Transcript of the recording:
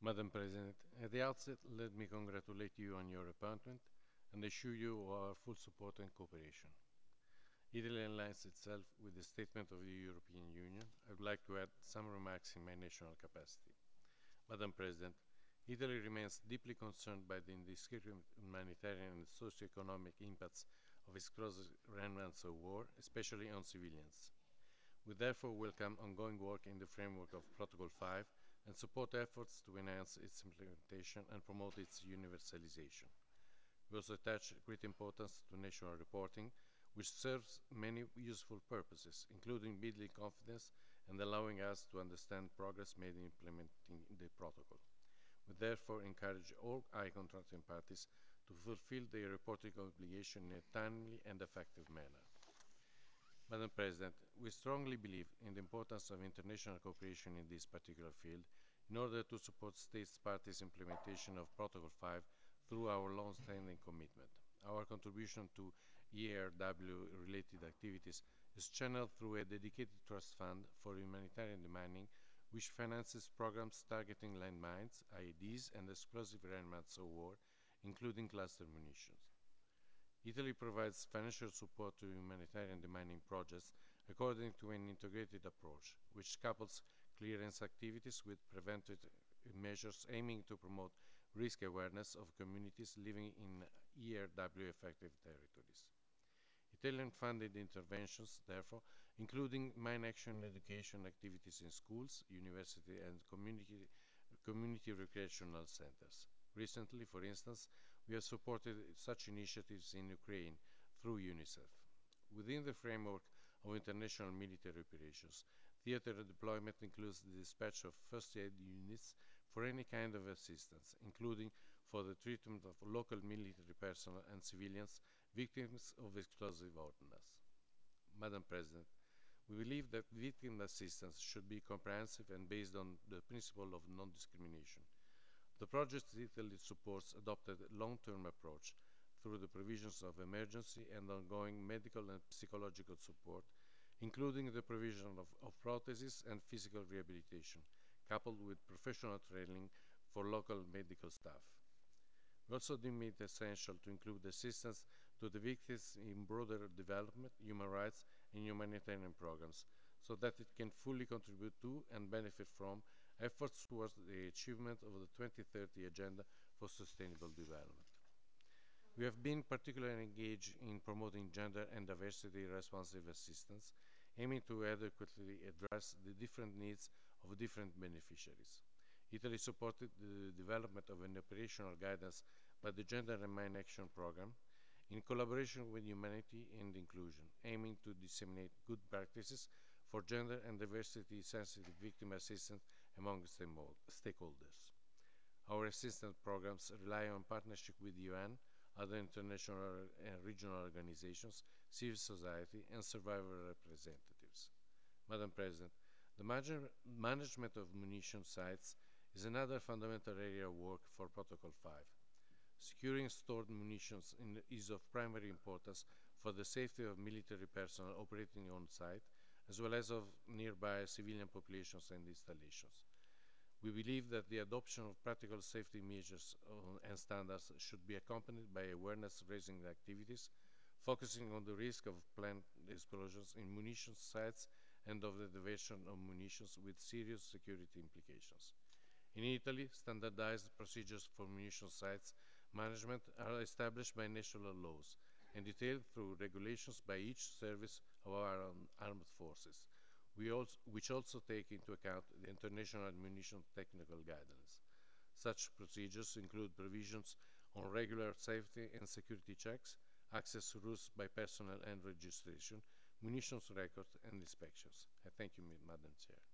Madam President, at the outset, let me congratulate you on your appointment and assure you of our full support and cooperation. Italy aligns itself with the statement of the European Union. I would like to add some remarks in my national capacity. Madam President, Italy remains deeply concerned by the indiscriminate humanitarian and socio-economic impacts of explosive remnants of war, especially on civilians. We therefore welcome ongoing work in the framework of Protocol 5 and support efforts to enhance its implementation and promote its universalization. We also attach great importance to national reporting, which serves many useful purposes, including building confidence and allowing us to understand progress made in implementing the protocol. We therefore encourage all contracting parties to fulfill their reporting obligation in a timely and effective manner. Madam President, we strongly believe in the importance of international cooperation in this particular field in order to support states parties' implementation of Protocol 5 through our long-standing commitment. Our contribution to ERW-related activities is channeled through a dedicated trust fund for humanitarian demining, which finances programs targeting landmines, IEDs, and explosive remnants of war, including cluster munitions. Italy provides financial support to humanitarian demining projects according to an integrated approach, which couples clearance activities with preventive measures aiming to promote risk awareness of communities living in ERW-affected territories. Italian-funded interventions, therefore, including mine action and education activities in schools, universities and community recreational centers. Recently, for instance, we have supported such initiatives in Ukraine through UNICEF. Within the framework of international military operations, theater deployment includes the dispatch of first aid units for any kind of assistance, including for the treatment of local military personnel and civilians victims of explosive ordnance. Madam President, we believe that victim assistance should be comprehensive and based on the principle of non-discrimination. The project Italy supports adopted a long-term approach through the provisions of emergency and ongoing medical and psychological support, including the provision of prostheses and physical rehabilitation, coupled with professional training for local medical staff. We also deem it essential to include assistance to the victims in broader development, human rights, and humanitarian programs, so that it can fully contribute to and benefit from efforts towards the achievement of the 2030 Agenda for Sustainable Development. We have been particularly engaged in promoting gender and diversity responsive assistance, aiming to adequately address the different needs of different beneficiaries. Italy supported the development of an operational guidance by the Gender and Mine Action Programme in collaboration with Humanity and Inclusion, aiming to disseminate good practices for gender and diversity-sensitive victim assistance among stakeholders. Our assistance programs rely on partnership with the UN, other international and regional organizations, civil society, and survivor representatives. Madam President, the management of munition sites is another fundamental area of work for Protocol 5. Securing stored munitions is of primary importance for the safety of military personnel operating on site, as well as of nearby civilian populations and installations. We believe that the adoption of practical safety measures and standards should be accompanied by awareness-raising activities, focusing on the risk of planned explosions in munition sites and of the diversion of munitions with serious security implications. In Italy, standardized procedures for munition sites management are established by national laws and detailed through regulations by each service of our armed forces, which also take into account the international munition technical guidelines. Such procedures include provisions on regular safety and security checks, access rules by personnel and registration, munitions records and inspections. I thank you, Madam Chair.